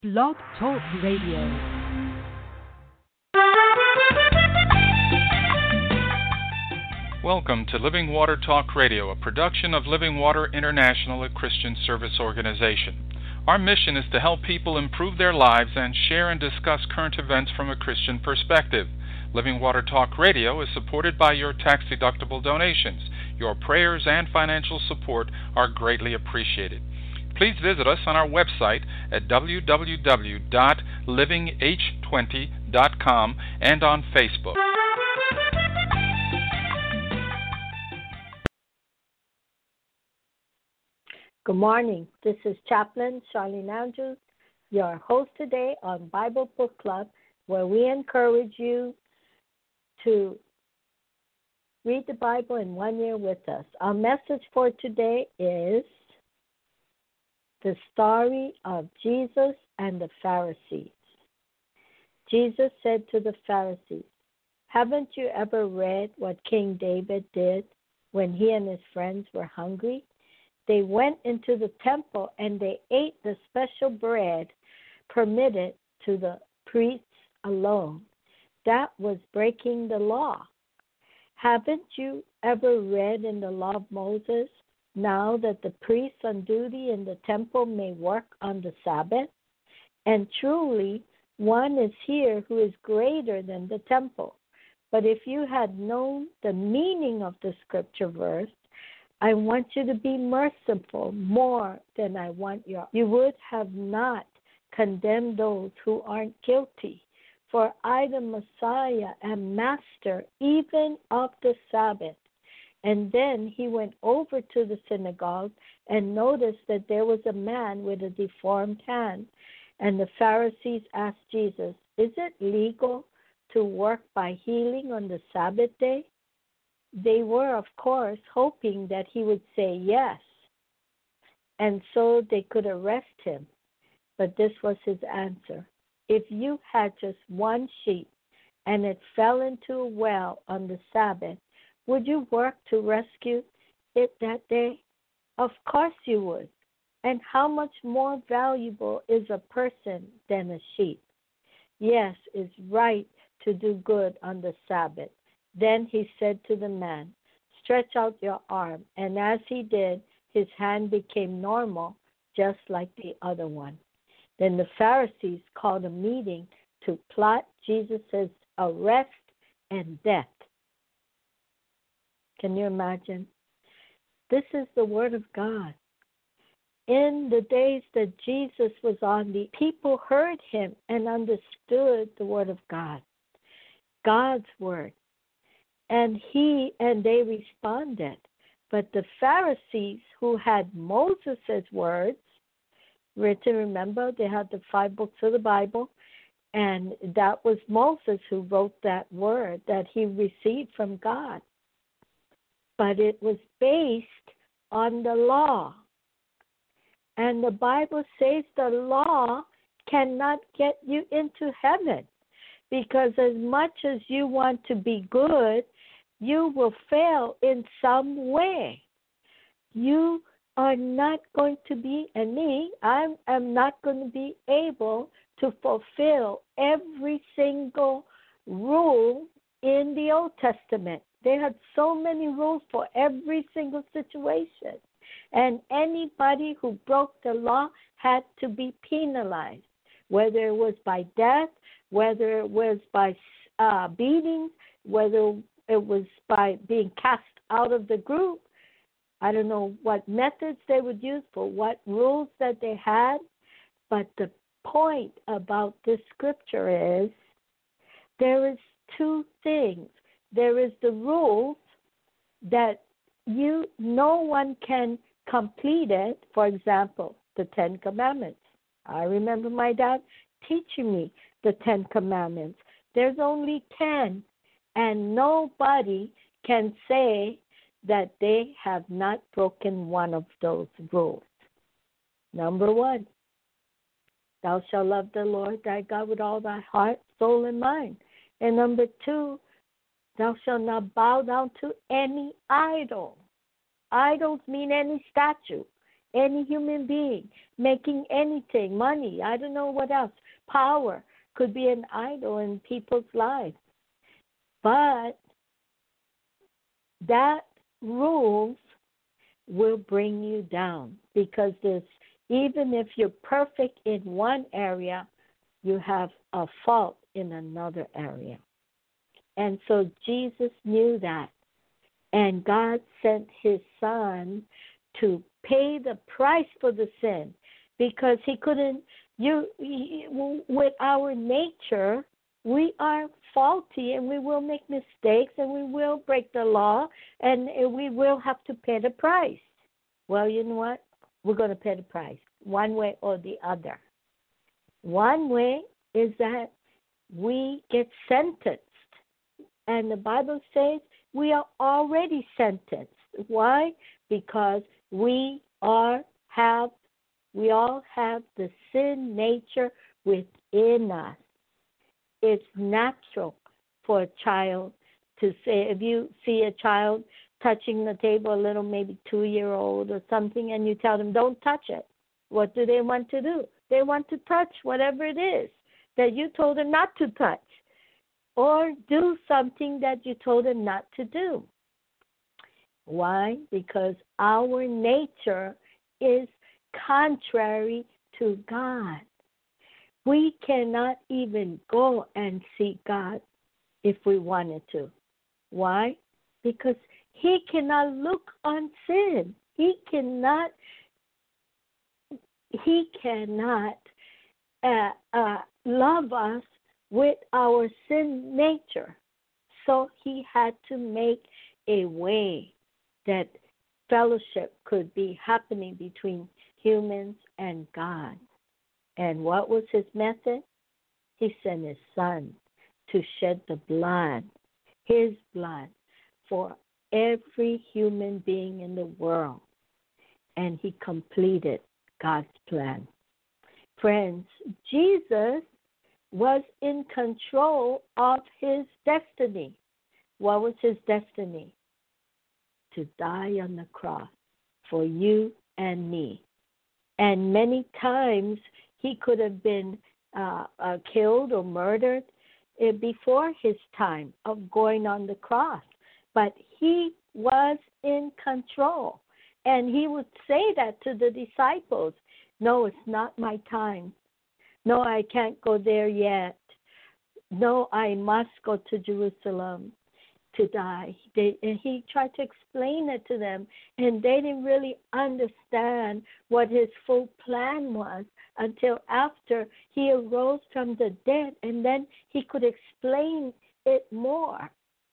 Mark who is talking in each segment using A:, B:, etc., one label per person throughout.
A: Blog Talk Radio.
B: Welcome to Living Water Talk Radio, a production of Living Water International, a Christian service organization. Our mission is to help people improve their lives and share and discuss current events from a Christian perspective. Living Water Talk Radio is supported by your tax-deductible donations. Your prayers and financial support are greatly appreciated. Please visit us on our website at www.livingh20.com and on Facebook.
C: Good morning. This is Chaplain Charlene Andrews, your host today on Bible Book Club, where we encourage you to read the Bible in 1 year with us. Our message for today is the story of Jesus and the Pharisees. Jesus said to the Pharisees, "Haven't you ever read what King David did when he and his friends were hungry? They went into the temple and they ate the special bread permitted to the priests alone. That was breaking the law. Haven't you ever read in the law of Moses, now that the priests on duty in the temple may work on the Sabbath? And truly, one is here who is greater than the temple. But if you had known the meaning of the scripture verse, I want you to be merciful more than I want you would have not condemned those who aren't guilty. For I, the Messiah, am master even of the Sabbath." And then he went over to the synagogue and noticed that there was a man with a deformed hand. And the Pharisees asked Jesus, "Is it legal to work by healing on the Sabbath day?" They were, of course, hoping that he would say yes, and so they could arrest him. But this was his answer: "If you had just one sheep and it fell into a well on the Sabbath, would you work to rescue it that day? Of course you would. And how much more valuable is a person than a sheep? Yes, it's right to do good on the Sabbath." Then he said to the man, "Stretch out your arm." And as he did, his hand became normal, just like the other one. Then the Pharisees called a meeting to plot Jesus' arrest and death. Can you imagine? This is the Word of God. In the days that Jesus was on, the people heard him and understood the Word of God, God's Word. And they responded. But the Pharisees, who had Moses' words written, remember, they had the 5 books of the Bible, and that was Moses who wrote that word that he received from God. But it was based on the law. And the Bible says the law cannot get you into heaven, because as much as you want to be good, you will fail in some way. You are not going to be, and me, I am not going to be able to fulfill every single rule in the Old Testament. They had so many rules for every single situation. And anybody who broke the law had to be penalized, whether it was by death, whether it was by beatings, whether it was by being cast out of the group. I don't know what methods they would use for what rules that they had. But the point about this scripture is there is 2 things. There is the rules that no one can complete it. For example, the 10 Commandments. I remember my dad teaching me the 10 Commandments. There's only 10, and nobody can say that they have not broken one of those rules. Number 1, thou shalt love the Lord thy God with all thy heart, soul, and mind. And number 2, thou shalt not bow down to any idol. Idols mean any statue, any human being, making anything, money, I don't know what else, power could be an idol in people's lives. But that rules will bring you down, because even if you're perfect in one area, you have a fault in another area. And so Jesus knew that. And God sent his son to pay the price for the sin, because he couldn't, with our nature, we are faulty and we will make mistakes and we will break the law and we will have to pay the price. Well, you know what? We're going to pay the price one way or the other. One way is that we get sentenced. And the Bible says we are already sentenced. Why? Because we all have the sin nature within us. It's natural for a child to say, if you see a child touching the table, a little maybe 2-year-old or something, and you tell them, don't touch it, what do they want to do? They want to touch whatever it is that you told them not to touch, or do something that you told them not to do. Why? Because our nature is contrary to God. We cannot even go and see God if we wanted to. Why? Because he cannot look on sin. He cannot love us with our sin nature. So he had to make a way that fellowship could be happening between humans and God. And what was his method? He sent his son to shed the blood, his blood, for every human being in the world. And he completed God's plan. Friends, Jesus was in control of his destiny. What was his destiny? To die on the cross for you and me. And many times he could have been killed or murdered before his time of going on the cross. But he was in control. And he would say that to the disciples. No, it's not my time. No, I can't go there yet. No, I must go to Jerusalem to die. And he tried to explain it to them, and they didn't really understand what his full plan was until after he arose from the dead, and then he could explain it more.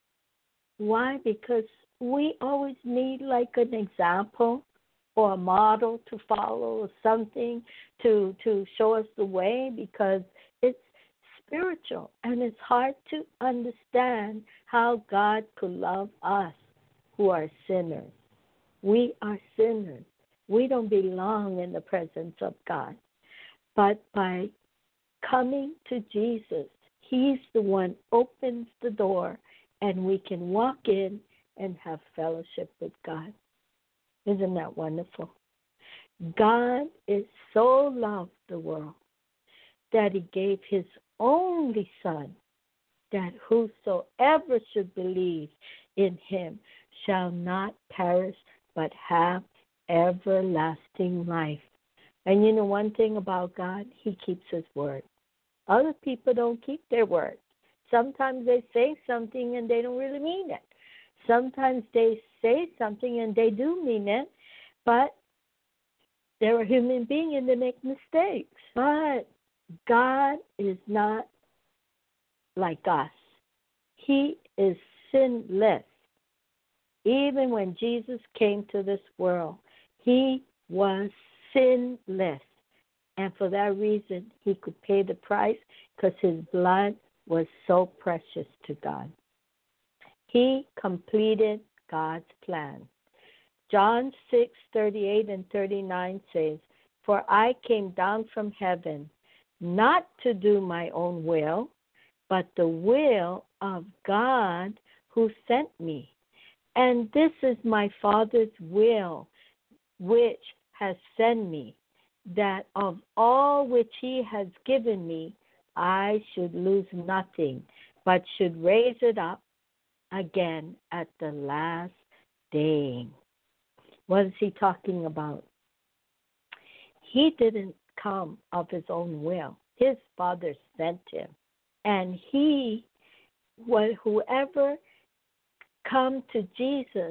C: Why? Because we always need like an example or a model to follow or something to show us the way, because it's spiritual and it's hard to understand how God could love us who are sinners. We are sinners. We don't belong in the presence of God. But by coming to Jesus, he's the one who opens the door and we can walk in and have fellowship with God. Isn't that wonderful? God is so loved the world that he gave his only Son, that whosoever should believe in him shall not perish but have everlasting life. And you know one thing about God, he keeps his word. Other people don't keep their word. Sometimes they say something and they don't really mean it. Sometimes they say something and they do mean it, but they're a human being and they make mistakes. But God is not like us. He is sinless. Even when Jesus came to this world, he was sinless. And for that reason, he could pay the price, because his blood was so precious to God. He completed God's plan. John 6:38 and 39 says, "For I came down from heaven, not to do my own will, but the will of God who sent me. And this is my Father's will, which has sent me, that of all which he has given me, I should lose nothing, but should raise it up again at the last day. What is he talking about? He didn't come of his own will. His Father sent him. And whoever come to Jesus,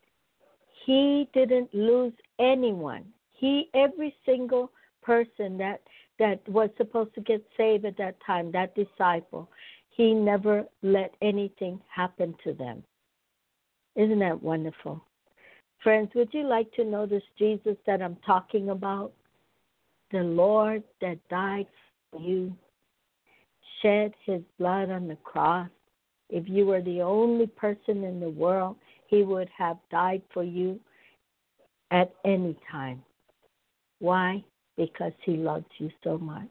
C: he didn't lose anyone. Every single person that was supposed to get saved at that time, that disciple, he never let anything happen to them. Isn't that wonderful? Friends, would you like to know this Jesus that I'm talking about? The Lord that died for you, shed his blood on the cross. If you were the only person in the world, he would have died for you at any time. Why? Because he loves you so much.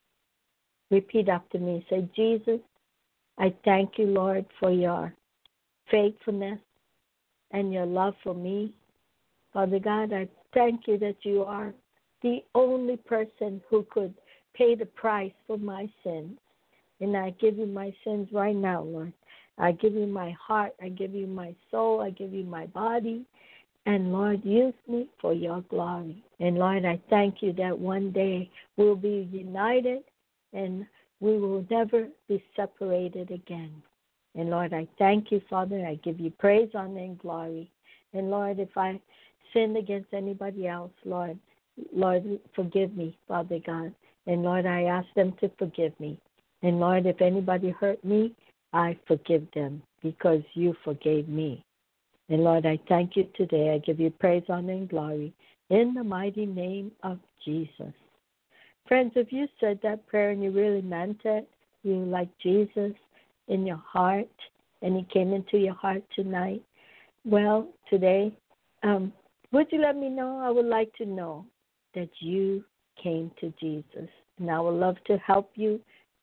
C: Repeat after me. Say, Jesus, I thank you, Lord, for your faithfulness and your love for me. Father God, I thank you that you are the only person who could pay the price for my sins. And I give you my sins right now, Lord. I give you my heart. I give you my soul. I give you my body. And, Lord, use me for your glory. And, Lord, I thank you that one day we'll be united and we will never be separated again. And, Lord, I thank you, Father. I give you praise, honor, and glory. And, Lord, if I sinned against anybody else, Lord, forgive me, Father God. And, Lord, I ask them to forgive me. And, Lord, if anybody hurt me, I forgive them because you forgave me. And, Lord, I thank you today. I give you praise, honor, and glory in the mighty name of Jesus. Friends, if you said that prayer and you really meant it, you like Jesus in your heart, and he came into your heart tonight, well, today, would you let me know? I would like to know that you came to Jesus. And I would love to help you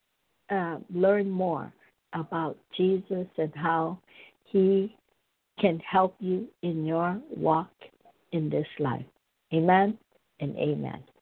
C: learn more about Jesus and how he can help you in your walk in this life. Amen and amen.